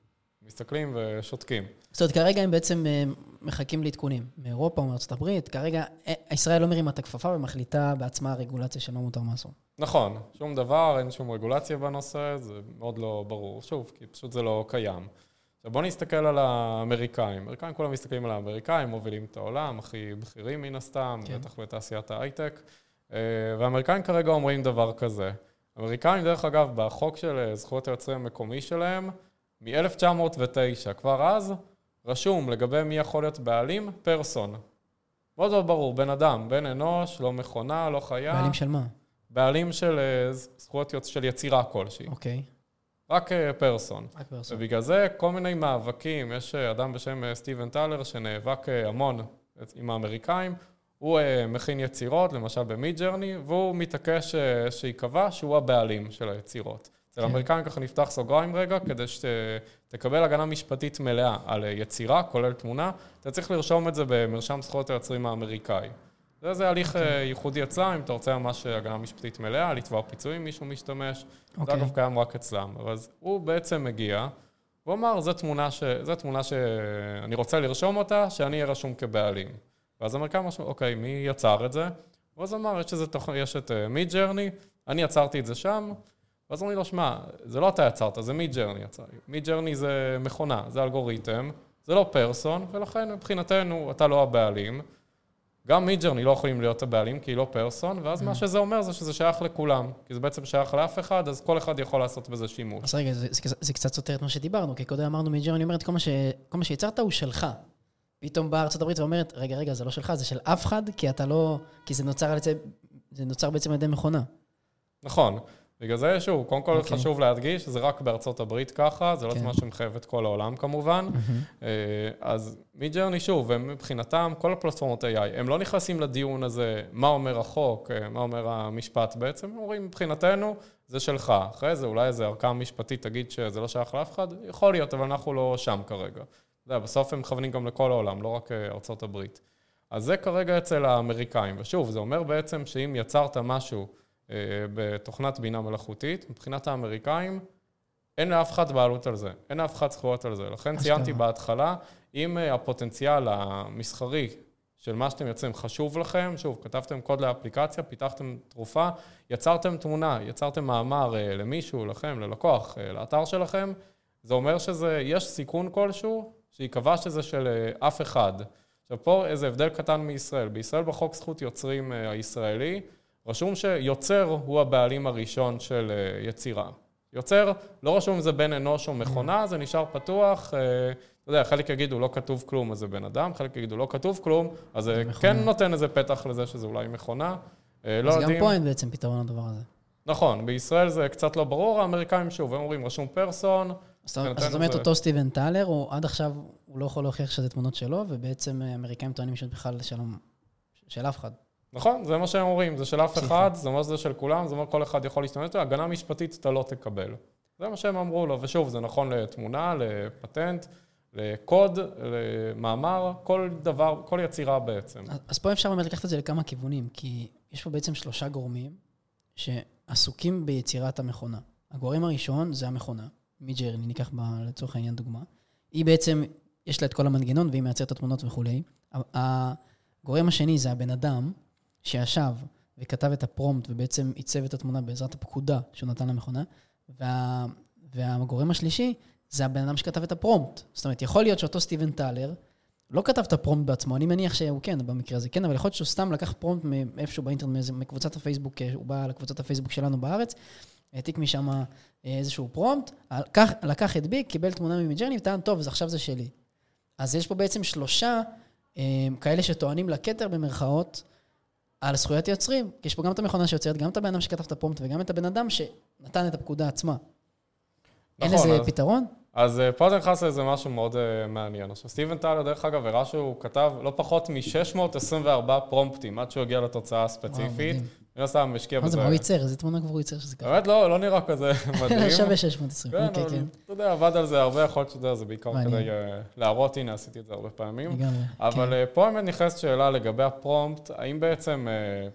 Speaker 2: מסתכלים ושותקים.
Speaker 1: זאת אומרת, כרגע הם בעצם מחכים לעדכונים מאירופה או מארצות הברית. כרגע ישראל לא מרימה את הכפפה ומחליטה בעצמה הרגולציה של מה מותר מה אסור.
Speaker 2: נכון, שום דבר, אין שום רגולציה בנושא, זה מאוד לא ברור. שוב, כי פשוט זה לא קיים. עכשיו בואו נסתכל על האמריקאים. האמריקאים כולם מסתכלים על האמריקאים, מובילים את העולם, הכי בכירים מן הסתם, כן. בטח בתעשיית ההייטק. והאמריקאים כרגע אומרים דבר כזה. האמריקאים, דרך אגב, בחוק של זכויות היוצרים המקומי שלהם, מ-אלף תשע מאות ותשע, כבר אז, רשום לגבי מי יכול להיות בעלים, פרסון. מאוד לא ברור, בן אדם, בן אנוש, לא מכונה, לא חיה.
Speaker 1: בעלים של מה?
Speaker 2: בעלים של זכויות של יצירה כלשהי.
Speaker 1: אוקיי.
Speaker 2: רק פרסון.
Speaker 1: רק פרסון.
Speaker 2: ובגלל זה כל מיני מאבקים, יש אדם בשם סטיבן טלר שנאבק המון עם האמריקאים, הוא מכין יצירות, למשל במידג'רני, והוא מתעקש שיקבע שהוא הבעלים של היצירות. אצל האמריקאים ככה נפתח סוגריים רגע, כדי שתקבל הגנה משפטית מלאה על יצירה, כולל תמונה, אתה צריך לרשום את זה במרשם זכויות היוצרים האמריקאי. זה, זה הליך ייחודי אצלם, אם אתה רוצה ממש הגנה משפטית מלאה, לתבוע פיצויים, מישהו משתמש, זה אגב קיים רק אצלם. אז הוא בעצם מגיע, הוא אמר, זו תמונה, ש... זו תמונה שאני רוצה לרשום אותה, שאני אהיה רשום כבעלים. ואז האמריקאים משהו, אוקיי, מי יצר את זה? ואז אמר, יש, שזה, יש את מידג'רני, אני יצרתי את זה שם, ואז אמרו לי לו, שמע, זה לא אתה יצרת, זה מידג'רני יצר. מידג'רני זה מכונה, זה אלגוריתם, זה לא פרסון, ולכן מבחינתנו אתה לא הבעלים. גם מידג'רני לא יכולים להיות הבעלים, כי היא לא פרסון, ואז מה שזה אומר זה שזה שייך לכולם, כי זה בעצם שייך לאף אחד, אז כל אחד יכול לעשות בזה שימוש.
Speaker 1: אז רגע, זה, זה, זה קצת סותר את מה שדיברנו, כי קודם אמרנו מידג'רני אומרת, כל מה, ש, כל מה שיצרת הוא שלך. פתאום באה ארצות הברית ואומרת, רגע, רגע, זה לא שלך, זה של אף אחד, כי אתה לא, כי זה נוצר, זה נוצר בעצם על ידי מכונה.
Speaker 2: נכון. בגלל זה, שוב, קודם כל okay. חשוב להדגיש, שזה רק בארצות הברית ככה, זה לא מה שמחייב את כל העולם כמובן. Mm-hmm. אז מידג'רני, שוב, מבחינתם, כל הפלטפורמות איי איי, הם לא נכנסים לדיון הזה, מה אומר החוק, מה אומר המשפט בעצם, הם אומרים, מבחינתנו, זה שלך. אחרי זה, אולי איזו ערכאה משפטית תגיד שזה לא שייך לאף אחד, יכול להיות, אבל אנחנו לא שם כרגע. זה, בסוף הם מכוונים גם לכל העולם, לא רק ארצות הברית. אז זה כרגע אצל האמריקאים, ושוב, זה אומר בעצם שאם יצרת משהו בתוכנת בינה מלאכותית, מבחינת האמריקאים, אין לאף אחד בעלות על זה, אין לאף אחד זכויות על זה. לכן ציינתי בהתחלה, אם הפוטנציאל המסחרי של מה שאתם יוצאים חשוב לכם, שוב, כתבתם קוד לאפליקציה, פיתחתם תרופה, יצרתם תמונה, יצרתם מאמר למישהו, לכם, ללקוח, לאתר שלכם, זה אומר שיש סיכון כלשהו, שיקבע שזה של אף אחד. עכשיו פה איזה הבדל קטן מישראל. בישראל בחוק זכות יוצרים הישראלי, רשום שיוצר הוא הבעלים הראשון של יצירה. יוצר, לא רשום אם זה בן אנוש או מכונה, זה נשאר פתוח. אתה יודע, חלק יגידו לא כתוב כלום, אז זה בן אדם, חלק יגידו לא כתוב כלום, אז זה כן נותן איזה פתח לזה שזה אולי מכונה.
Speaker 1: אז גם פה אין בעצם פתרון לדבר הזה.
Speaker 2: נכון, בישראל זה קצת לא ברור, האמריקאים שוב, הם אומרים רשום פרסון.
Speaker 1: אז זאת אומרת, אותו סטיבן טלר, עד עכשיו הוא לא יכול להוכיח שזה תמונות שלו, ובעצם האמריקאים טוענים שזה בכלל של אף אחד.
Speaker 2: נכון, זה מה שהם אומרים, זה של אף אחד, זה אומר שזה של כולם, זה אומר כל אחד יכול להשתמש, הגנה משפטית אתה לא תקבל. זה מה שהם אמרו לו, ושוב, זה נכון לתמונה, לפטנט, לקוד, למאמר, כל דבר, כל יצירה בעצם.
Speaker 1: אז פה אפשר באמת לקחת את זה לכמה כיוונים, כי יש פה בעצם שלושה גורמים שעסוקים ביצירת המכונה. הגורם הראשון זה המכונה, מידג'רני, ניקח לצורך העניין דוגמה. היא בעצם, יש לה את כל המנגנון, והיא מייצרת את התמונות וכו'. הגורם השני זה הבן אדם, שישב וכתב את הפרומפט ובעצם עיצב את התמונה בעזרת הפקודה שהוא נתן למכונה, וה... והגורם השלישי זה הבן אדם שכתב את הפרומפט. זאת אומרת, יכול להיות שאותו סטיבן טלר לא כתב את הפרומפט בעצמו, אני מניח שהוא כן, במקרה הזה כן, אבל יכול להיות שהוא סתם לקח פרומפט מאיפשהו באינטרנט, מקבוצת הפייסבוק, הוא בא לקבוצת הפייסבוק שלנו בארץ, העתיק משם איזשהו פרומפט, לקח, לקח את ביק, קיבל תמונה ממידג'רני וטען, טוב, אז עכשיו זה שלי. אז יש פה בעצם שלושה כאלה שטוענים לכתר במרכאות, על זכויות יוצרים, כי יש פה גם את המכונה שיוצרת, גם את הבן אדם שכתב את הפרומפט, וגם את הבן אדם שנתן את הפקודה עצמה. אין איזה פתרון?
Speaker 2: אז פה זה נכנס לאיזה משהו מאוד מעניין. עכשיו, סטיבן טלר, דרך אגב, הראה שהוא כתב לא פחות מ-שש מאות עשרים וארבעה פרומפטים, עד שהוא הגיע לתוצאה הספציפית. אני עושה משקיע בזה.
Speaker 1: מה זה, מה הוא ייצר? איזה תמונה כבר הוא ייצר שזה ככה?
Speaker 2: באמת לא, לא נראה כזה מדהים.
Speaker 1: שווה שש מאות עשרים, אוקיי, כן.
Speaker 2: אתה יודע, עבד על זה הרבה, יכול להיות שזה, זה בעיקר כדי להראות, הנה, עשיתי את זה הרבה פעמים. אבל פה באמת נכנסת שאלה לגבי הפרומפט, האם בעצם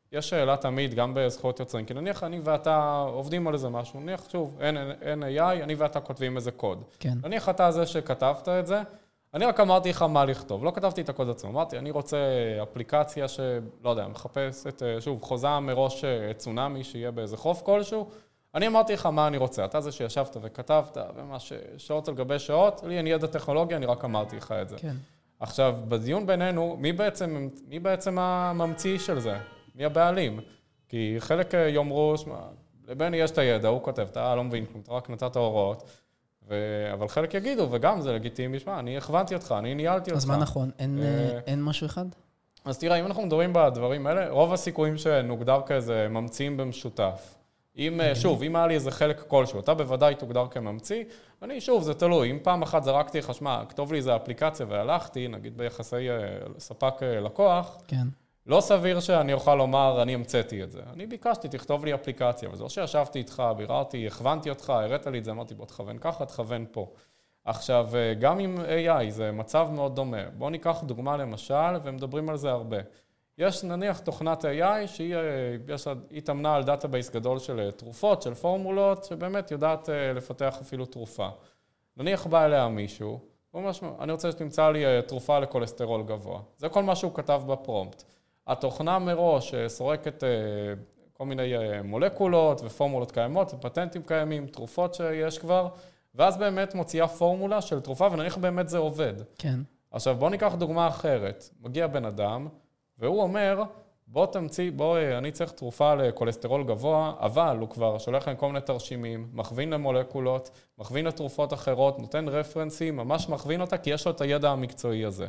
Speaker 2: יש שאלה תמיד גם בזכויות יוצרים, כי נניח אני ואתה עובדים על איזה משהו, נניח שוב, אין, אין איי איי, אני ואתה כותבים איזה קוד.
Speaker 1: כן.
Speaker 2: נניח אתה זה שכתבת את זה, אני רק אמרתי לך מה לכתוב, לא כתבתי את הקוד עצמו, אמרתי, אני רוצה אפליקציה שלא יודע, מחפשת, שוב, חוזה מראש צונאמי שיהיה באיזה חוף כלשהו, אני אמרתי לך מה אני רוצה, אתה זה שישבת וכתבת, ומה שעות על גבי שעות, לי אין ידע טכנולוגיה, אני רק אמרתי לך את זה.
Speaker 1: כן.
Speaker 2: עכשיו, בדיון בינינו, מי בעצם, מי בעצם הממציא של זה? מי הבעלים? כי חלק יאמרו, לבני יש את הידע, הוא כותב, אתה לא מבין כלום, אתה רק נתת הוראות, ו... אבל חלק יגידו, וגם זה לגיטימי, שמע, אני הכוונתי אותך, אני ניהלתי אותך.
Speaker 1: אז מה נכון? אין, אה... אין משהו אחד?
Speaker 2: אז תראה, אם אנחנו מדברים בדברים האלה, רוב הסיכויים שנוגדר כאיזה ממציאים במשותף. אם, שוב, אם היה לי איזה חלק כלשהו, אתה בוודאי תוגדר כממציא, אני, שוב, זה תלוי. אם פעם אחת זרקתי לך, שמע, כתוב לי איזה אפליקציה והלכתי, נגיד ביחסי ספק לקוח,
Speaker 1: כן.
Speaker 2: לא סביר שאני אוכל לומר, אני המצאתי את זה. אני ביקשתי, תכתוב לי אפליקציה, וזה או שישבתי איתך, ביררתי, הכוונתי אותך, הראת לי את זה, אמרתי, בוא תכוון ככה, תכוון פה. עכשיו, גם עם איי איי זה מצב מאוד דומה. בואו ניקח דוגמה למשל, ומדברים על זה הרבה. יש נניח תוכנת איי איי שהיא יש, היא תמנה על דאטאבייס גדול של תרופות, של פורמולות, שבאמת יודעת לפתח אפילו תרופה. נניח בא אליה מישהו, הוא אומר, אני רוצה שתמצא לי תרופה לקולסטרול גבוה. זה כל מה שהוא כתב בפרומפט. התוכנה מראש סורקת כל מיני מולקולות ופורמולות קיימות, ופטנטים קיימים, תרופות שיש כבר, ואז באמת מוציאה פורמולה של תרופה, ונניח באמת זה עובד.
Speaker 1: כן.
Speaker 2: עכשיו, בוא ניקח דוגמה אחרת. מגיע בן אדם, והוא אומר, בוא תמציא, בוא, אני צריך תרופה לקולסטרול גבוה, אבל הוא כבר שולח להם כל מיני תרשימים, מכווין למולקולות, מכווין לתרופות אחרות, נותן רפרנסים, ממש מכווין אותה, כי יש לו את הידע המקצועי הזה.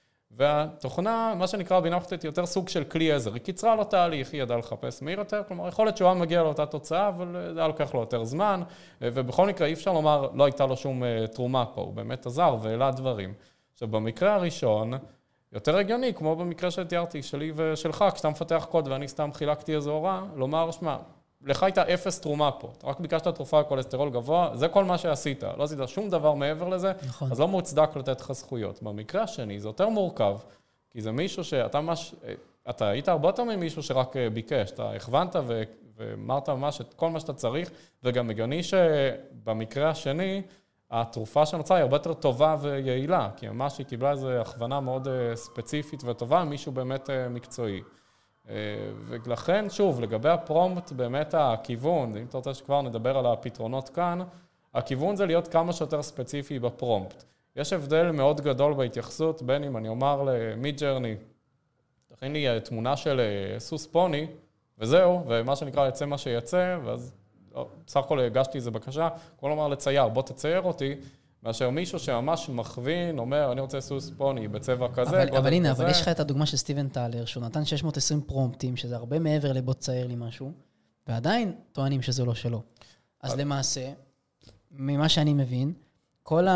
Speaker 2: והתוכנה, מה שנקרא בינה מלאכותית, יותר סוג של כלי עזר. היא קיצרה לו תהליך, היא ידעה לחפש מהיר יותר, כלומר, יכול להיות שהוא היה מגיע לאותה תוצאה, אבל זה היה לוקח לו יותר זמן, ובכל מקרה, אי אפשר לומר, לא הייתה לו שום תרומה פה, הוא באמת עזר והעלה דברים. עכשיו, במקרה הראשון, יותר הגיוני, כמו במקרה שתיארתי, שלי ושלך, כשאתה מפתח קוד ואני סתם חילקתי איזו הוראה, לומר, שמה, לך הייתה אפס תרומה פה, אתה רק ביקשת תרופה לקולסטרול גבוה, זה כל מה שעשית, לא עשית שום דבר מעבר לזה, נכון. אז לא מוצדק לתת לך זכויות. במקרה השני, זה יותר מורכב, כי זה מישהו שאתה מש... אתה היית הרבה יותר ממישהו שרק ביקש, אתה הכוונת ו... ואמרת ממש את כל מה שאתה צריך, וגם הגיוני שבמקרה השני, התרופה שנוצרה היא הרבה יותר טובה ויעילה, כי ממש היא קיבלה איזו הכוונה מאוד ספציפית וטובה, מישהו באמת מקצועי. ולכן, שוב, לגבי הפרומפט, באמת הכיוון, אם אתה רוצה שכבר נדבר על הפתרונות כאן, הכיוון זה להיות כמה שיותר ספציפי בפרומפט. יש הבדל מאוד גדול בהתייחסות, בין אם אני אומר למידג'רני, תכין לי תמונה של סוס פוני, וזהו, ומה שנקרא יצא מה שיצא, ואז בסך הכל הגשתי איזו בקשה, כל אומר לצייר, בוא תצייר אותי, מאשר מישהו שממש מכווין, אומר, אני רוצה סוס פוני בצבע כזה,
Speaker 1: אבל, אבל הנה, אבל יש לך את הדוגמה של סטיבן טלר, שהוא נתן שש מאות ועשרים פרומפטים, שזה הרבה מעבר לבוא תצייר לי משהו, ועדיין טוענים שזה לא שלו. אז למעשה, ממה שאני מבין, כל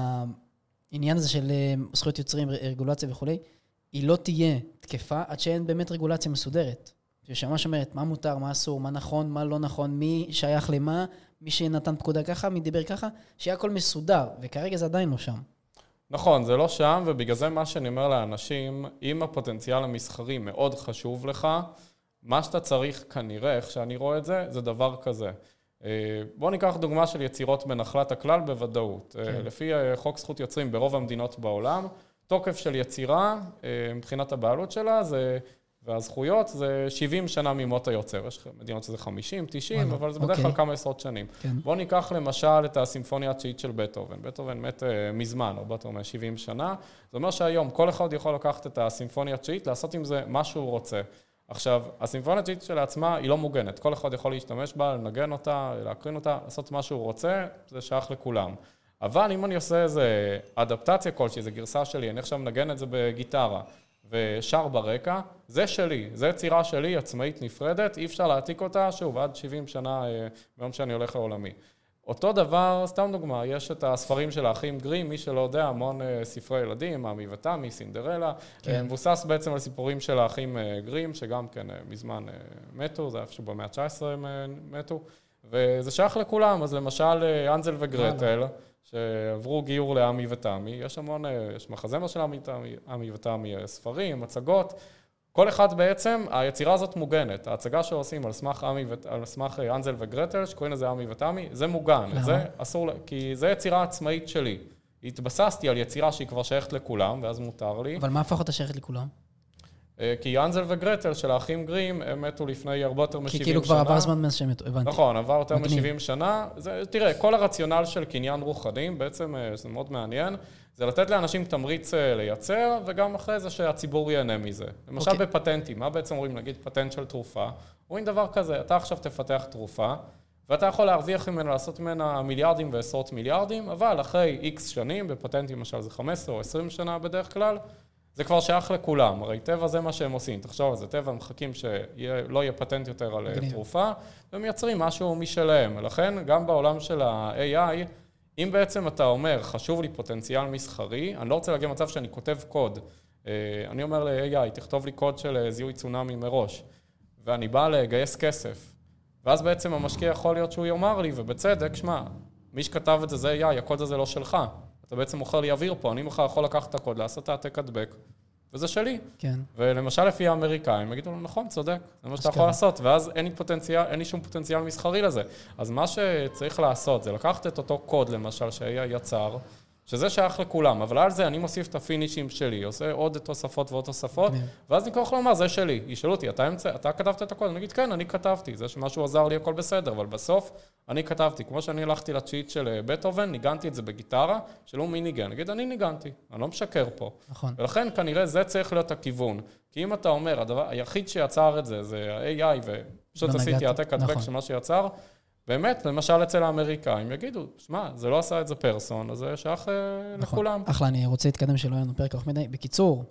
Speaker 1: העניין הזה של זכויות יוצרים, רגולציה וכו', היא לא תהיה תקפה עד שאין באמת רגולציה מסודרת. ששמש אומרת, מה מותר, מה אסור, מה נכון, מה לא נכון, מי שייך למה, מי שנתן פקודה ככה, מי דיבר ככה, שיהיה הכל מסודר, וכרגע זה עדיין לא שם.
Speaker 2: נכון, זה לא שם, ובגלל זה מה שאני אומר לאנשים, אם הפוטנציאל המסחרי מאוד חשוב לך, מה שאתה צריך כנראה, איך שאני רואה את זה, זה דבר כזה. בואו ניקח דוגמה של יצירות בנחלת הכלל בוודאות. כן. לפי חוק זכות יוצרים ברוב המדינות בעולם, תוקף של יצירה, מבחינת הבעלות שלה, זה... והזכויות זה שבעים שנה ממות היוצר. יש מדינות שזה חמישים, תשעים, וואלה, אבל זה בדרך כלל אוקיי. כמה עשרות שנים. כן. בואו ניקח למשל את הסימפוניה התשיעית של בטהובן. בטהובן מת מזמן, הרבה יותר מ-שבעים שנה. זה אומר שהיום כל אחד יכול לקחת את הסימפוניה התשיעית, לעשות עם זה מה שהוא רוצה. עכשיו, הסימפוניה התשיעית שלעצמה היא לא מוגנת. כל אחד יכול להשתמש בה, לנגן אותה, להקרין אותה, לעשות מה שהוא רוצה, זה שייך לכולם. אבל אם אני עושה איזה אדפטציה כלשהי, איזו גרסה שלי, אני עכשיו מנגן את זה בגיטרה, ושר ברקע, זה שלי, זה יצירה שלי, עצמאית נפרדת, אי אפשר להעתיק אותה, שוב, עד שבעים שנה ביום שאני הולך לעולמי. אותו דבר, סתם דוגמה, יש את הספרים של האחים גרים, מי שלא יודע, המון ספרי ילדים, עמי ותמי, סינדרלה, כן. מבוסס בעצם על סיפורים של האחים גרים, שגם כן מזמן מתו, זה איפשהו במאה ה-תשע עשרה הם מתו, וזה שייך לכולם, אז למשל אנזל וגרטל, שעברו גיור לעמי ותמי, יש המון, יש מחזמר של עמי ותמי, ספרים, מצגות, כל אחד בעצם, היצירה הזאת מוגנת. ההצגה שעושים על סמך עמי, על סמך אנזל וגרטל, שקוראים לזה עמי ותמי, זה מוגן. זה אסור, כי זה יצירה עצמאית שלי. התבססתי על יצירה שהיא כבר שייכת לכולם, ואז מותר לי.
Speaker 1: אבל מה הפך אותה שייכת לכולם?
Speaker 2: כי אנזל וגרטל של האחים גרים, הם מתו לפני הרבה יותר מ-שבעים שנה.
Speaker 1: כי כאילו כבר עבר זמן מאז שהם מתו, הבנתי.
Speaker 2: נכון, עבר יותר מ-שבעים שנה. זה, תראה, כל הרציונל של קניין רוחנים, בעצם זה מאוד מעניין, זה לתת לאנשים תמריץ לייצר, וגם אחרי זה שהציבור ייהנה מזה. למשל okay. בפטנטים, מה בעצם אומרים, נגיד פטנט של תרופה? אומרים דבר כזה, אתה עכשיו תפתח תרופה, ואתה יכול להרוויח ממנה, לעשות ממנה מיליארדים ועשרות מיליארדים, אבל אחרי איקס שנים, בפטנטים למשל זה חמש עשרה או עשרים שנה בדרך כלל, זה כבר שייך לכולם, הרי טבע זה מה שהם עושים, תחשוב על זה, טבע מחכים שלא יהיה פטנט יותר על תרופה, והם מייצרים משהו משלהם, ולכן גם בעולם של ה-איי איי, אם בעצם אתה אומר, חשוב לי פוטנציאל מסחרי, אני לא רוצה להגיע למצב שאני כותב קוד, אני אומר ל-איי איי, תכתוב לי קוד של זיהוי צונאמי מראש, ואני בא לגייס כסף, ואז בעצם המשקיע יכול להיות שהוא יאמר לי, ובצדק, שמה, מי שכתב את זה זה איי איי, הקוד הזה לא שלך. אתה בעצם מוכר לי אוויר פה, אני מחר יכול לקחת את הקוד, לעשות העתק הדבק, וזה שלי.
Speaker 1: כן.
Speaker 2: ולמשל לפי האמריקאים, יגידו לו, נכון, צודק, זה מה שאתה יכול לעשות, ואז אין לי פוטנציאל, אין לי שום פוטנציאל מסחרי לזה. אז מה שצריך לעשות, זה לקחת את אותו קוד, למשל, שהיה יצר, שזה שייך לכולם, אבל על זה אני מוסיף את הפינישים שלי, עושה עוד תוספות ועוד תוספות, ואז אני יכול לומר, זה שלי. ישאלו אותי, אתה, אמצע, אתה כתבת את הקוד? אני אגיד, כן, אני כתבתי, זה שמשהו עזר לי, הכל בסדר, אבל בסוף אני כתבתי. כמו שאני הלכתי לצ'יט של בטהובן, ניגנתי את זה בגיטרה, שלא מי ניגן. אני אגיד, אני ניגנתי, אני לא משקר פה.
Speaker 1: נכון.
Speaker 2: ולכן כנראה זה צריך להיות הכיוון. כי אם אתה אומר, הדבר, היחיד שיצר את זה, זה ה-איי איי, ופשוט עשיתי העתק הדבק של מה שיצר, באמת, למשל אצל האמריקאים, יגידו, שמע, זה לא עשה את זה פרסון, אז זה שייך לכולם.
Speaker 1: אחלה, אני רוצה להתקדם שלא יהיה לנו פרק ארוך מדי. בקיצור,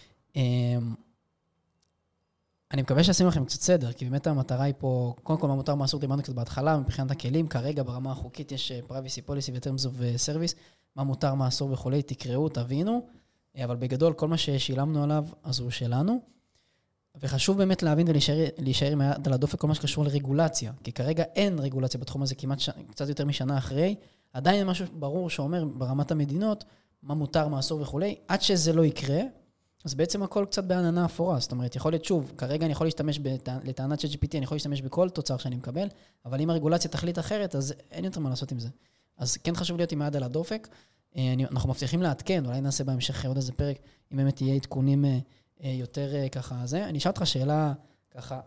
Speaker 1: אני מקווה שעשינו לכם קצת סדר, כי באמת המטרה היא פה, קודם כל מה מותר מה אסור דיברנו קצת בהתחלה, מבחינת הכלים, כרגע ברמה החוקית יש privacy policy ו-terms of service, מה מותר, מה אסור וכולי, תקראו, תבינו, אבל בגדול כל מה ששילמנו עליו, אז הוא שלנו. וחשוב באמת להבין ולהישאר עם היד על הדופק כל מה שקשור לרגולציה, כי כרגע אין רגולציה בתחום הזה כמעט ש... קצת יותר משנה אחרי, עדיין משהו ברור שאומר ברמת המדינות, מה מותר, מה אסור וכולי, עד שזה לא יקרה, אז בעצם הכל קצת בעננה אפורה, זאת אומרת, יכול להיות שוב, כרגע אני יכול להשתמש בת... לטענת של ג'י פי טי, אני יכול להשתמש בכל תוצר שאני מקבל, אבל אם הרגולציה תחליט אחרת, אז אין יותר מה לעשות עם זה. אז כן חשוב להיות עם היד על הדופק, אנחנו מבטיחים לעדכן, אולי נעשה בהמשך עוד איזה פרק, אם באמת יהיה עדכונים יותר ככה זה. אני אשאל אותך שאלה ככה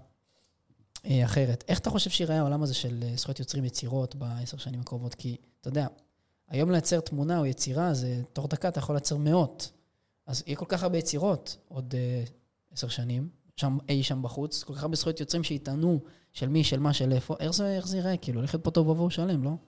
Speaker 1: אחרת. איך אתה חושב שיראה העולם הזה של זכויות יוצרים יצירות בעשר שנים הקרובות? כי, אתה יודע, היום לייצר תמונה או יצירה, זה תוך דקה אתה יכול לייצר מאות. אז יהיה כל כך הרבה יצירות עוד עשר שנים, שם, אי שם בחוץ, כל כך הרבה זכויות יוצרים שיטענו של מי, של מה, של איפה. איך זה, איך זה יראה? כאילו, הולכת פה טוב עבור שלם, לא?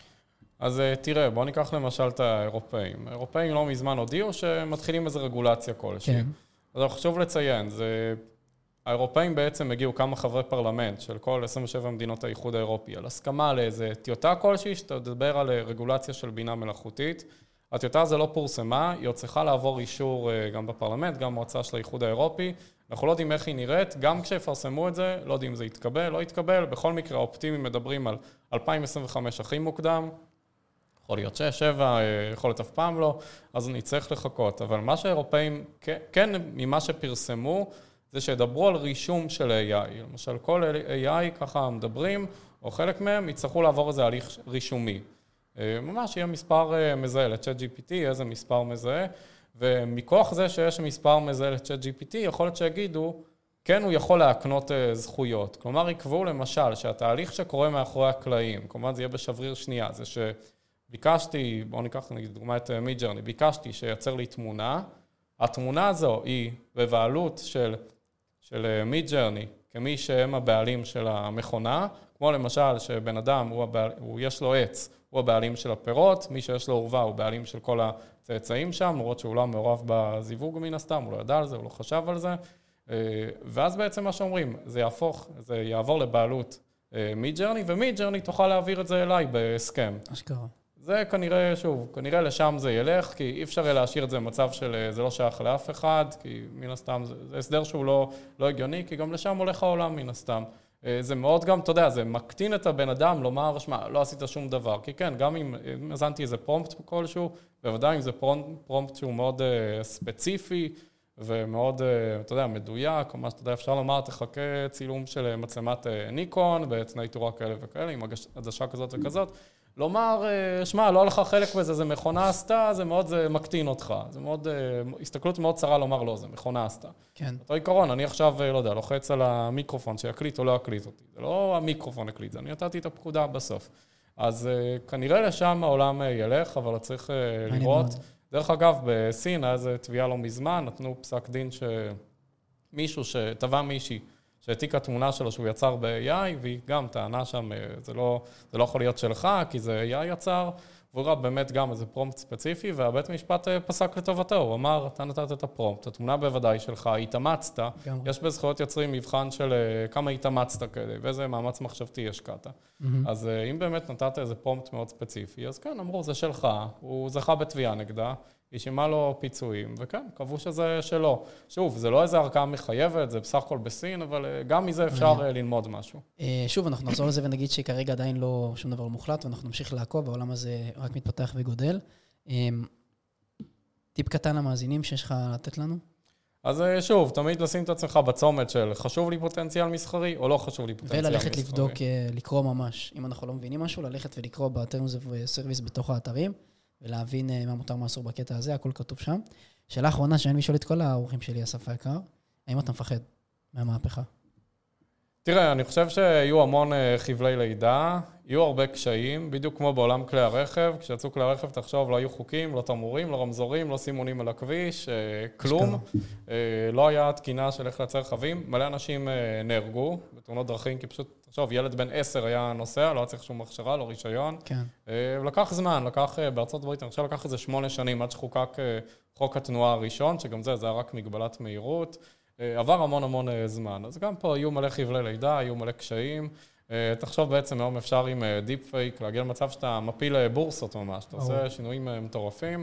Speaker 2: אז תראה, בוא ניקח למשל את האירופאים. האירופאים לא מזמן הודיעו שמתחילים איזו רגולציה כלשהי. כן. אז חשוב לציין, זה... האירופאים בעצם הגיעו כמה חברי פרלמנט של כל עשרים ושבע מדינות האיחוד האירופי, על הסכמה לאיזה טיוטה כלשהי, שתדבר על רגולציה של בינה מלאכותית. הטיוטה הזו לא פורסמה, היא עוד צריכה לעבור אישור גם בפרלמנט, גם במועצה של האיחוד האירופי. אנחנו לא יודעים איך היא נראית, גם כשיפרסמו את זה, לא יודעים אם זה יתקבל, לא יתקבל. בכל מקרה, האופטימיים מדברים על אלפיים עשרים וחמש הכי מוקדם, יכול להיות שש, שבע, יכול להיות אף פעם לא, אז נצטרך לחכות. אבל מה שהאירופאים, כן, ממה שפרסמו, זה שידברו על רישום של איי איי. למשל, כל איי איי ככה מדברים, או חלק מהם יצטרכו לעבור איזה הליך רישומי. ממש יהיה מספר מזהה ל-צ'אט ג'י פי טי, איזה מספר מזהה, ומכוח זה שיש מספר מזהה ל-צ'אט ג'י פי טי, יכול להיות שיגידו, כן, הוא יכול להקנות זכויות. כלומר, יקבעו למשל שהתהליך שקורה מאחורי הקלעים, כלומר, זה יהיה בשבריר שנייה, זה שביקשתי, בואו ניקח נגיד דוגמא את מידג'רני, ביקשתי שייצר לי תמונה, התמונה הזו היא בבעלות של, של מידג'רני, כמי שהם הבעלים של המכונה, כמו למשל שבן אדם, הוא הבעל, הוא, יש לו עץ, הוא הבעלים של הפירות, מי שיש לו עורבה הוא בעלים של כל הצאצאים שם, למרות שהוא לא מעורב בזיווג מן הסתם, הוא לא ידע על זה, הוא לא חשב על זה, ואז בעצם מה שאומרים, זה יהפוך, זה יעבור לבעלות מידג'רני, ומידג'רני תוכל להעביר את זה אליי בהסכם.
Speaker 1: אשכרה.
Speaker 2: זה כנראה, שוב, כנראה לשם זה ילך, כי אי אפשר להשאיר את זה במצב של זה לא שייך לאף אחד, כי מן הסתם זה, זה הסדר שהוא לא, לא הגיוני, כי גם לשם הולך העולם מן הסתם. זה מאוד גם, אתה יודע, זה מקטין את הבן אדם לומר, שמה, לא עשית שום דבר. כי כן, גם אם הזנתי איזה פרומפט כלשהו, בוודאי אם זה פרומפט שהוא מאוד uh, ספציפי, ומאוד, אתה יודע, מדויק, או מה שאתה יודע, אפשר לומר, תחכה צילום של מצלמת ניקון, בתנאי תאורה כאלה וכאלה, עם עדשה כזאת וכזאת. לומר, שמע, לא לך חלק בזה, זה מכונה עשתה, זה מאוד, זה מקטין אותך. זה מאוד, הסתכלות מאוד צרה לומר לא, זה מכונה עשתה.
Speaker 1: כן.
Speaker 2: אותו עיקרון, אני עכשיו, לא יודע, לוחץ על המיקרופון שיקליט או לא יקליט אותי. זה לא המיקרופון יקליט, אני נתתי את הפקודה בסוף. אז כנראה לשם העולם ילך, אבל צריך לראות. דרך אגב, בסין, היה איזו תביעה לא מזמן, נתנו פסק דין שמישהו שטבע מישהי, שהעתיקה תמונה שלו שהוא יצר ב-איי איי, והיא גם טענה שם, זה לא, זה לא יכול להיות שלך, כי זה איי איי יצר, והוא ראה באמת גם איזה פרומפט ספציפי, והבית משפט פסק לטובתו, הוא אמר, אתה נתת את הפרומפט, התמונה בוודאי שלך, התאמצת, יש בזכויות יוצרים מבחן של כמה התאמצת כדי, ואיזה מאמץ מחשבתי השקעת. Mm-hmm. אז אם באמת נתת איזה פרומפט מאוד ספציפי, אז כן, אמרו, זה שלך, הוא זכה בתביעה נגדה, היא שימה לו פיצויים, וכן, קבעו שזה שלו. שוב, זה לא איזה ערכאה מחייבת, זה בסך הכל בסין, אבל גם מזה אפשר ללמוד משהו.
Speaker 1: שוב, אנחנו נחזור לזה ונגיד שכרגע עדיין לא שום דבר מוחלט, ואנחנו נמשיך לעקוב, העולם הזה רק מתפתח וגודל. טיפ קטן למאזינים שיש לך לתת לנו?
Speaker 2: אז שוב, תמיד לשים את עצמך בצומת של חשוב לי פוטנציאל מסחרי, או לא חשוב לי פוטנציאל מסחרי.
Speaker 1: וללכת לבדוק, לקרוא ממש. אם אנחנו לא מבינים משהו, ללכת ולקרוא ב-Terms of Service בתוך האתרים. ולהבין מה מותר מאסור בקטע הזה, הכל כתוב שם. שאלה אחרונה שאני משאול את כל האורחים שלי, אסף היקר, האם אתה מפחד מהמהפכה?
Speaker 2: תראה, אני חושב שיהיו המון חבלי לידה, יהיו הרבה קשיים, בדיוק כמו בעולם כלי הרכב, כשיצאו כלי הרכב, תחשוב, לא היו חוקים, לא תמורים, לא רמזורים, לא סימונים על הכביש, כלום. לא היה תקינה של איך לייצר רכבים, מלא אנשים נהרגו בתאונות דרכים, כי פשוט, תחשוב, ילד בן עשר היה נוסע, לא היה צריך שום הכשרה, לא רישיון.
Speaker 1: כן.
Speaker 2: ולקח זמן, לקח בארצות הברית, אני חושב לקח איזה שמונה שנים עד שחוקק חוק התנועה הראשון, שגם זה, זה היה רק מגבלת מהירות. עבר המון המון זמן. אז גם פה יהיו מלא חבלי לידה, יהיו מלא קשיים. תחשוב בעצם, היום אפשר עם דיפ פייק להגיע למצב שאתה מפיל בורסות ממש, אתה עושה שינויים מטורפים.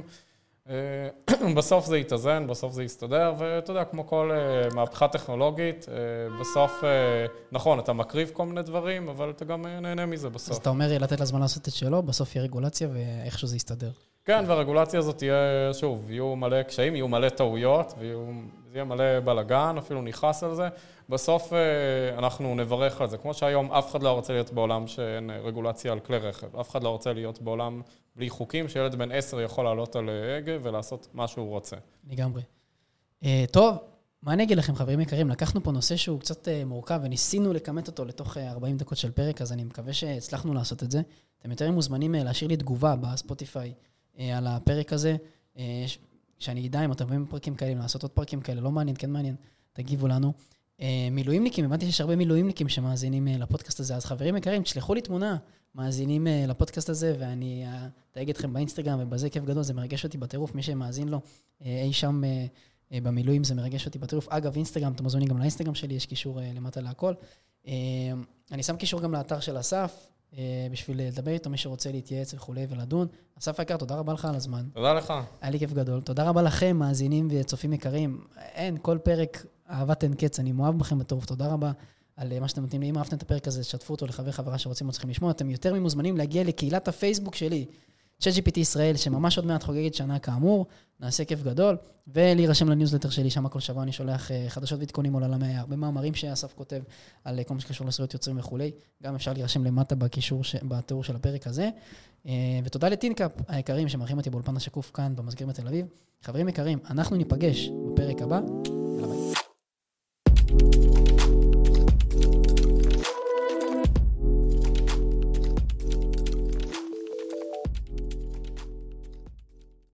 Speaker 2: בסוף זה יתאזן, בסוף זה יסתדר, ואתה יודע, כמו כל מהפכה טכנולוגית, בסוף, נכון, אתה מקריב כל מיני דברים, אבל אתה גם נהנה מזה בסוף.
Speaker 1: אז אתה אומר לתת לזמן לעשות את שלו, בסוף יהיה רגולציה ואיכשהו זה יסתדר.
Speaker 2: כן, והרגולציה הזאת תהיה, שוב, יהיו מלא קשיים, יהיו מלא טעויות, ויהיה מלא בלגן, אפילו נכנס על זה. בסוף אנחנו נברך על זה. כמו שהיום אף אחד לא רוצה להיות בעולם שאין רגולציה על כלי רכב. אף אחד לא רוצה להיות בעולם בלי חוקים, שילד בן עשר יכול לעלות על הגה ולעשות מה שהוא רוצה.
Speaker 1: לגמרי. טוב, מה אני אגיד לכם, חברים יקרים? לקחנו פה נושא שהוא קצת מורכב, וניסינו לקמת אותו לתוך ארבעים דקות של פרק, אז אני מקווה שהצלחנו לעשות את זה. אתם יותר מוזמנים להשאיר לי תגובה בספוטיפיי על הפרק הזה, שאני אדע אם אתם רואים פרקים כאלה, לעשות עוד פרקים כאלה, לא מעניין, כן מעניין, תגיבו לנו. מילואימניקים, הבנתי שיש הרבה מילואימניקים שמאזינים לפודקאסט הזה, אז חברים יקרים, תשלחו לי תמונה, מאזינים לפודקאסט הזה, ואני אתייג אתכם באינסטגרם, ובזה כיף גדול, זה מרגש אותי בטירוף, מי שמאזין לו, אי שם במילואים, זה מרגש אותי בטירוף. אגב, אינסטגרם, אתם מוזמנים גם לאינסטגרם שלי, יש קישור למטה להכל. אני שם קישור גם לאתר של אסף, בשביל לדבר איתו, מי שרוצה להתייעץ וכולי ולדון. אסף היקר, תודה רבה לך על הזמן.
Speaker 2: תודה לך.
Speaker 1: היה לי כיף גדול. תודה רבה לכם, מאזינים וצופים יקרים. אין, כל פרק אהבת אין קץ, אני מאוהב בכם בטרוף. תודה רבה על מה שאתם נותנים לי. אם אהבתם את הפרק הזה, שתפו אותו לחבר חברה שרוצים או צריכים לשמוע. אתם יותר ממוזמנים להגיע לקהילת הפייסבוק שלי, צ'אט ג'י פי טי ישראל, שממש עוד מעט חוגגת שנה כאמור. נעשה כיף גדול, ולהירשם לניוזלטר שלי, שם כל שבוע אני שולח חדשות ועדכונים על עולם ה-איי איי, הרבה מאמרים שאסף כותב על כל מה שקשור לזכויות יוצרים וכולי, גם אפשר להירשם למטה בקישור, בתיאור של הפרק הזה, ותודה לטינקאפ היקרים שמארחים אותי באולפן השקוף כאן במסגר בתל אביב. חברים יקרים, אנחנו ניפגש בפרק הבא, יאללה ביי.